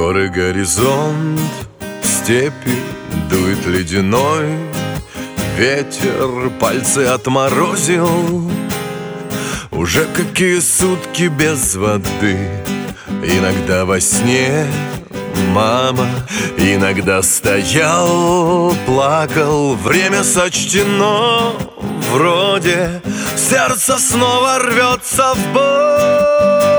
Горы, горизонт, степи, дует ледяной ветер, пальцы отморозил. Уже какие сутки без воды. Иногда во сне мама, иногда стоял, плакал. Время сочтено вроде, сердце снова рвется в бой.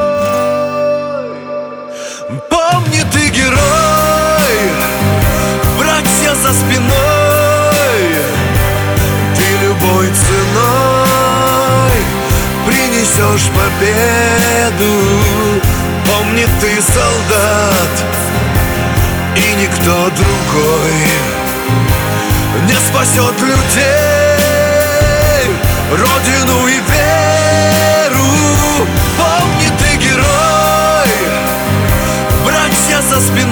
Помни, ты герой, братья за спиной. Ты любой ценой принесешь победу. Помни, ты солдат, и никто другой не спасет людей, родину и веру. Помни, ты герой, братья за спиной.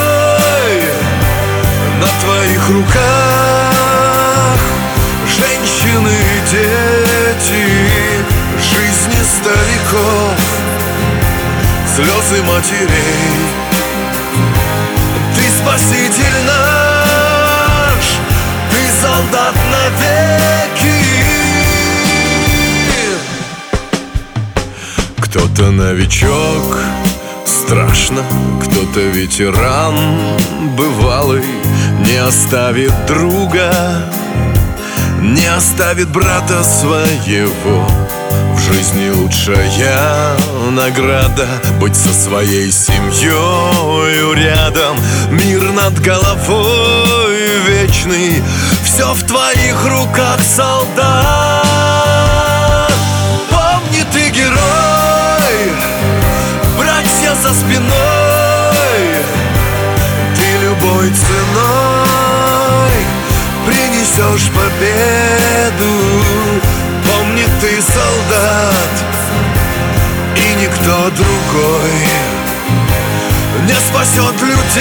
На твоих руках женщины и дети, жизни стариков, слезы матерей. Ты спаситель наш, ты солдат навеки. Кто-то новичок, страшно, кто-то ветеран бывалый, не оставит друга, не оставит брата своего. В жизни лучшая награда — быть со своей семьей рядом. Мир над головой вечный, все в твоих руках, солдат. Помни, ты герой, братья за спиной. Ты любой ценой принесешь победу. Помни, ты солдат, и никто другой не спасет людей,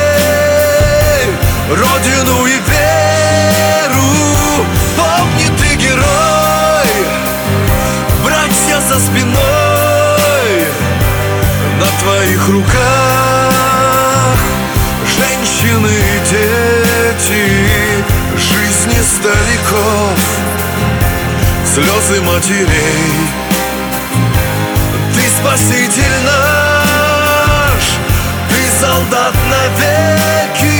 родину и веру. Помни, ты герой, братья за спиной. На твоих руках женщины и дети, жизни стариков, слезы матерей. Ты спаситель наш, ты солдат навеки.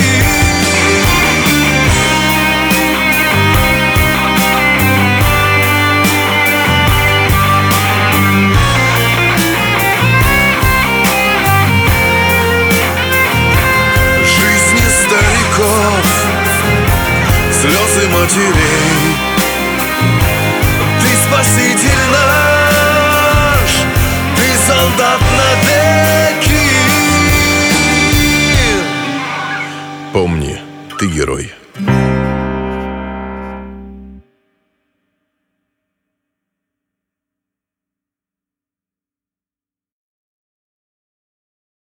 Жизни стариков, слезы матерей. Спаситель наш, ты солдат навеки. Помни, ты герой.